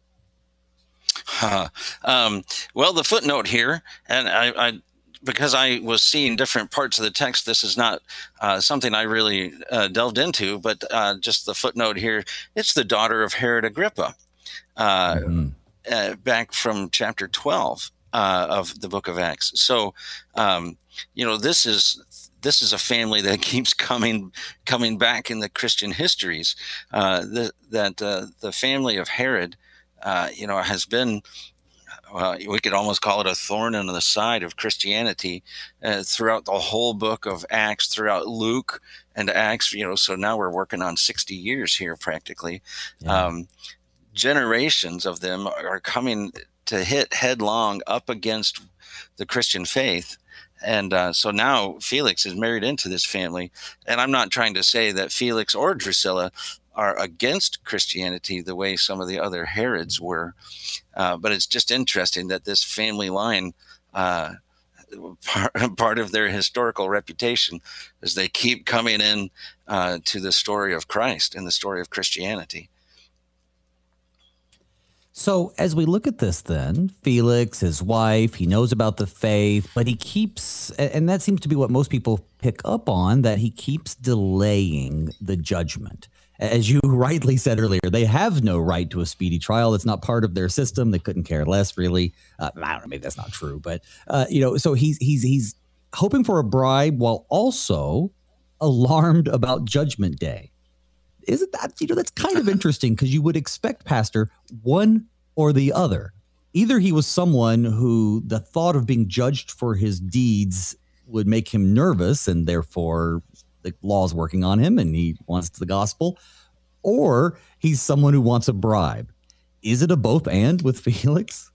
Uh, um, well, the footnote here, and I, I because I was seeing different parts of the text, this is not uh, something I really uh, delved into, but uh, just the footnote here, it's the daughter of Herod Agrippa, uh, mm-hmm. uh, back from chapter twelve uh, of the book of Acts. So, um, you know, this is this is a family that keeps coming coming back in the Christian histories. Uh, the, that uh, the family of Herod, uh, you know, has been, Uh, we could almost call it a thorn in the side of Christianity uh, throughout the whole book of Acts, throughout Luke and Acts. You know, so now we're working on sixty years here, practically. Yeah. Um, generations of them are coming to hit headlong up against the Christian faith. And uh, so now Felix is married into this family. And I'm not trying to say that Felix or Drusilla are against Christianity the way some of the other Herods were. Uh, but it's just interesting that this family line, uh, part, part of their historical reputation is they keep coming in uh, to the story of Christ and the story of Christianity. So as we look at this then, Felix, his wife, he knows about the faith, but he keeps, and that seems to be what most people pick up on, that he keeps delaying the judgment. As you rightly said earlier, they have no right to a speedy trial. It's not part of their system. They couldn't care less, really. Uh, I don't know, maybe that's not true, but, uh, you know, so he's, he's, he's hoping for a bribe while also alarmed about Judgment Day. Isn't that, you know, that's kind of interesting because you would expect, Pastor, one or the other. Either he was someone who the thought of being judged for his deeds would make him nervous and therefore the law's working on him and he wants the gospel, or he's someone who wants a bribe. Is it a both and with Felix?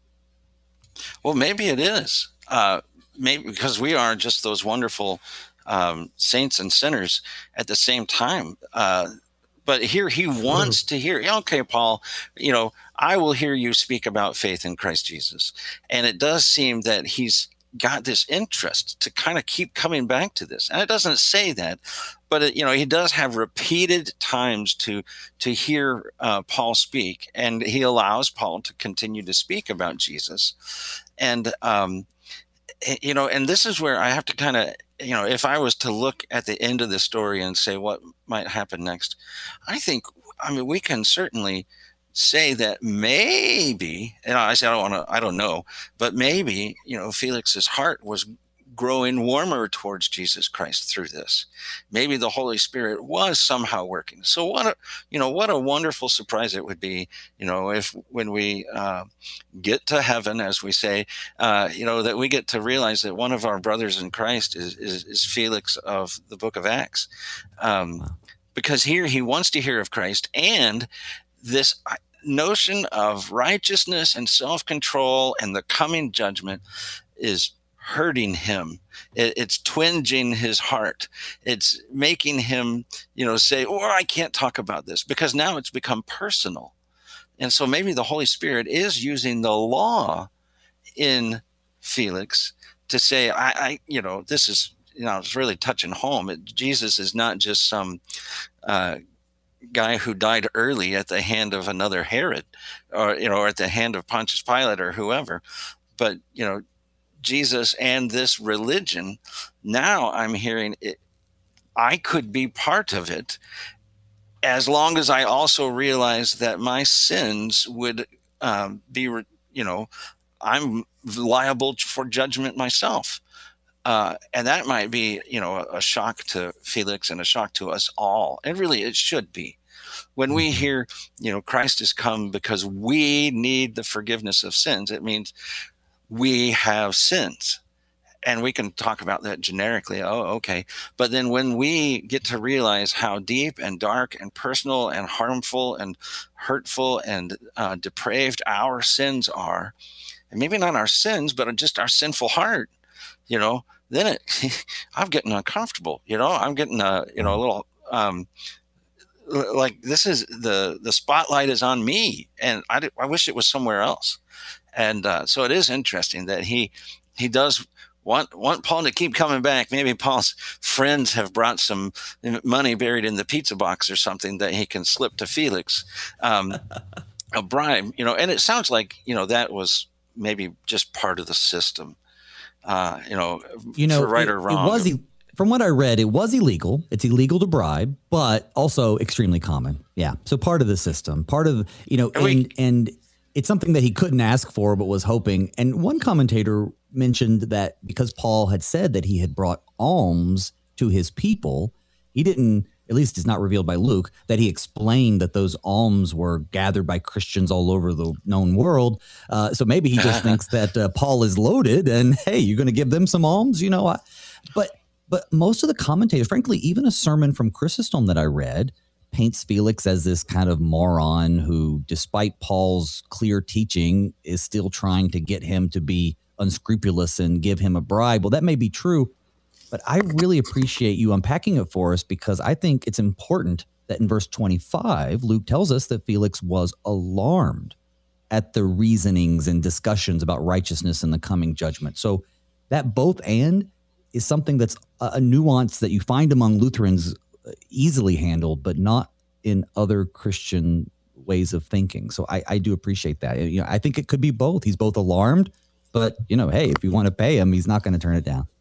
Well, maybe it is. Uh, maybe because we are just those wonderful um, saints and sinners at the same time. Uh, But here he wants to hear, okay, Paul, you know, I will hear you speak about faith in Christ Jesus. And it does seem that he's got this interest to kind of keep coming back to this. And it doesn't say that, but, it, you know, he does have repeated times to to hear uh, Paul speak. And he allows Paul to continue to speak about Jesus. And, um, you know, and this is where I have to kind of, you know, if I was to look at the end of the story and say what might happen next, I think, I mean, we can certainly say that maybe, and I say I don't want to, I don't know, but maybe, you know, Felix's heart was growing warmer towards Jesus Christ through this. Maybe the Holy Spirit was somehow working. So what a, you know, what a wonderful surprise it would be, you know, if when we uh, get to heaven, as we say, uh, you know, that we get to realize that one of our brothers in Christ is, is, is Felix of the book of Acts. Um, wow. Because here he wants to hear of Christ, and this notion of righteousness and self-control and the coming judgment is hurting him. It, it's twinging his heart. It's making him, you know, say, oh, I can't talk about this, because now it's become personal. And so maybe the Holy Spirit is using the law in Felix to say, I, I you know, this is, you know, it's really touching home. It, Jesus is not just some uh, guy who died early at the hand of another Herod, or, you know, or at the hand of Pontius Pilate or whoever, but, you know, Jesus and this religion, now I'm hearing it, I could be part of it as long as I also realize that my sins would um, be, you know, I'm liable for judgment myself. Uh, and that might be, you know, a, a shock to Felix and a shock to us all. And really, it should be. When we hear, you know, Christ has come because we need the forgiveness of sins, it means we have sins. And we can talk about that generically. Oh, okay. But then when we get to realize how deep and dark and personal and harmful and hurtful and uh, depraved our sins are, and maybe not our sins, but just our sinful heart, you know, then it, I'm getting uncomfortable, you know, I'm getting a, you know, a little, um, like this is the, the spotlight is on me, and I, I wish it was somewhere else. And uh, so it is interesting that he, he does want, want Paul to keep coming back. Maybe Paul's friends have brought some money buried in the pizza box or something that he can slip to Felix, um, a bribe, you know, and it sounds like, you know, that was maybe just part of the system. Uh, you know, you know, for right it, or wrong. It was, from what I read, it was illegal. It's illegal to bribe, but also extremely common. Yeah. So part of the system, part of, you know, and, and, and it's something that he couldn't ask for, but was hoping. And one commentator mentioned that because Paul had said that he had brought alms to his people, he didn't, at least it's not revealed by Luke, that he explained that those alms were gathered by Christians all over the known world. Uh, so maybe he just thinks that uh, Paul is loaded and, hey, you're going to give them some alms, you know. I, but but most of the commentators, frankly, even a sermon from Chrysostom that I read, paints Felix as this kind of moron who, despite Paul's clear teaching, is still trying to get him to be unscrupulous and give him a bribe. Well, that may be true, but I really appreciate you unpacking it for us, because I think it's important that in verse twenty-five, Luke tells us that Felix was alarmed at the reasonings and discussions about righteousness and the coming judgment. So that both and is something that's a nuance that you find among Lutherans easily handled, but not in other Christian ways of thinking. So I, I do appreciate that. You know, I think it could be both. He's both alarmed, but, you know, hey, if you want to pay him, he's not going to turn it down.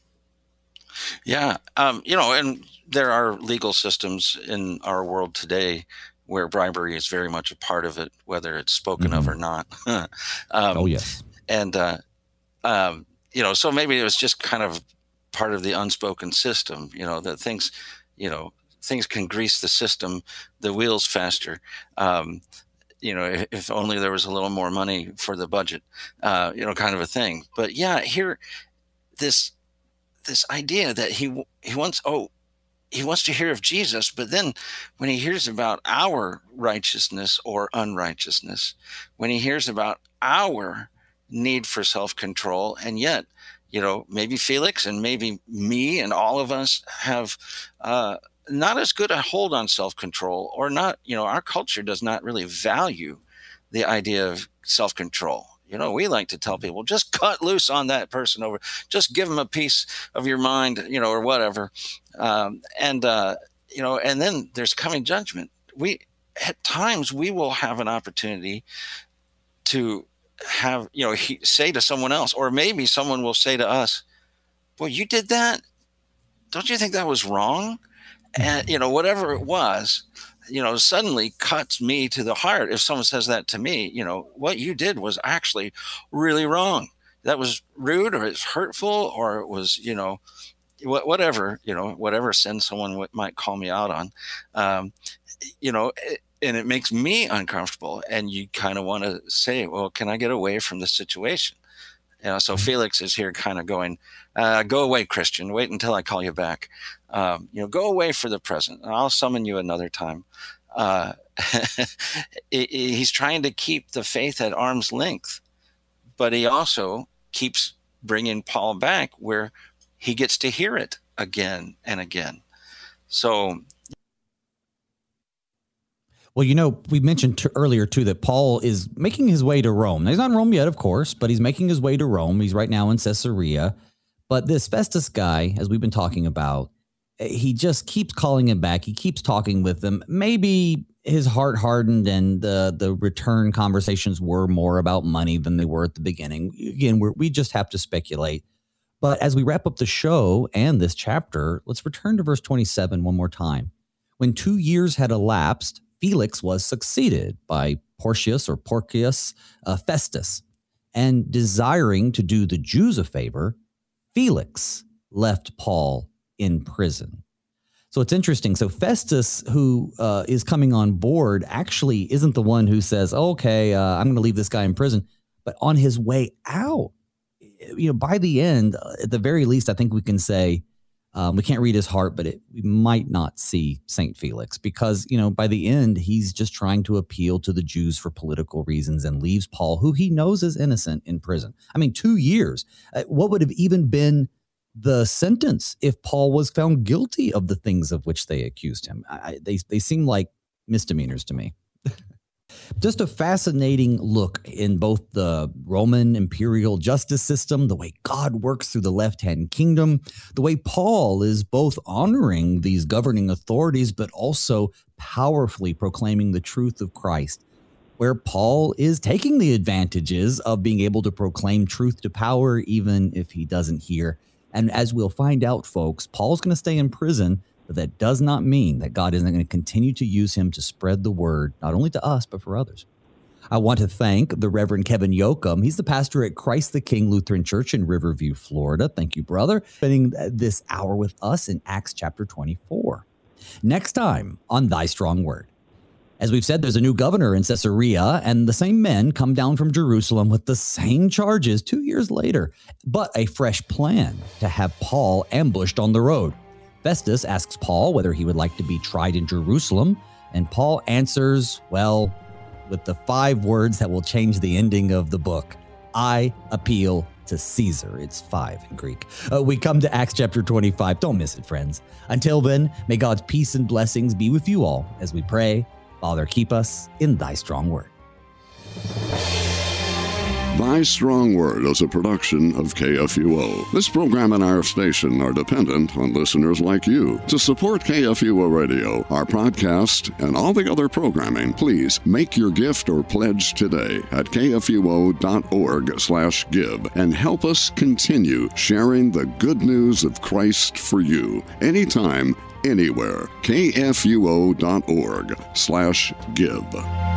Yeah. Um, you know, and there are legal systems in our world today where bribery is very much a part of it, whether it's spoken mm-hmm. of or not. um, oh, yes. And, uh, um, you know, so maybe it was just kind of part of the unspoken system, you know, that things, you know, things can grease the system, the wheels faster. Um, you know, if, if only there was a little more money for the budget, uh, you know, kind of a thing. But yeah, here, this, this idea that he, he wants, oh, he wants to hear of Jesus, but then when he hears about our righteousness or unrighteousness, when he hears about our need for self-control, and yet, you know, maybe Felix and maybe me and all of us have uh, not as good a hold on self-control, or not, you know, our culture does not really value the idea of self-control. You know, we like to tell people, just cut loose on that person over, just give them a piece of your mind, you know, or whatever. Um, and, uh, you know, and then there's coming judgment. We, at times we will have an opportunity to have, you know, he, say to someone else, or maybe someone will say to us, boy, you did that? Don't you think that was wrong? And, you know, whatever it was, you know, suddenly cuts me to the heart. If someone says that to me, you know, what you did was actually really wrong. That was rude, or it's hurtful, or it was, you know, wh- whatever, you know, whatever sin someone w- might call me out on, um, you know, it, and it makes me uncomfortable. And you kind of want to say, well, can I get away from the situation? You know, so Felix is here kind of going, uh, go away, Christian, wait until I call you back. Um, you know, go away for the present, and I'll summon you another time. Uh, he's trying to keep the faith at arm's length, but he also keeps bringing Paul back where he gets to hear it again and again. So, well, you know, we mentioned t- earlier, too, that Paul is making his way to Rome. Now, he's not in Rome yet, of course, but he's making his way to Rome. He's right now in Caesarea. But this Festus guy, as we've been talking about, he just keeps calling him back. He keeps talking with him. Maybe his heart hardened and the, the return conversations were more about money than they were at the beginning. Again, we're, we just have to speculate. But as we wrap up the show and this chapter, let's return to verse twenty-seven one more time. When two years had elapsed, Felix was succeeded by Porcius or Porcius uh, Festus, and desiring to do the Jews a favor, Felix left Paul in prison. So it's interesting. So Festus, who uh, is coming on board, actually isn't the one who says, oh, okay, uh, I'm going to leave this guy in prison. But on his way out, you know, by the end, at the very least, I think we can say, Um, we can't read his heart, but it, we might not see Saint Felix because, you know, by the end, he's just trying to appeal to the Jews for political reasons and leaves Paul, who he knows is innocent, in prison. I mean, two years. Uh, what would have even been the sentence if Paul was found guilty of the things of which they accused him? I, they, they seem like misdemeanors to me. Just a fascinating look in both the Roman imperial justice system, the way God works through the left-hand kingdom, the way Paul is both honoring these governing authorities, but also powerfully proclaiming the truth of Christ, where Paul is taking the advantages of being able to proclaim truth to power, even if he doesn't hear. And as we'll find out, folks, Paul's going to stay in prison, but that does not mean that God isn't going to continue to use him to spread the word, not only to us, but for others. I want to thank the Reverend Kevin Yoakum. He's the pastor at Christ the King Lutheran Church in Riverview, Florida. Thank you, brother, spending this hour with us in Acts chapter twenty-four. Next time on Thy Strong Word. As we've said, there's a new governor in Caesarea, and the same men come down from Jerusalem with the same charges two years later, but a fresh plan to have Paul ambushed on the road. Festus asks Paul whether he would like to be tried in Jerusalem, and Paul answers, well, with the five words that will change the ending of the book. I appeal to Caesar. It's five in Greek. Uh, we come to Acts chapter twenty-five. Don't miss it, friends. Until then, may God's peace and blessings be with you all as we pray. Father, keep us in Thy strong word. Thy Strong Word is a production of K F U O. This program and our station are dependent on listeners like you. To support K F U O Radio, our podcast, and all the other programming, please make your gift or pledge today at kfuo.org slash give and help us continue sharing the good news of Christ for you. Anytime, anywhere. kfuo.org slash give.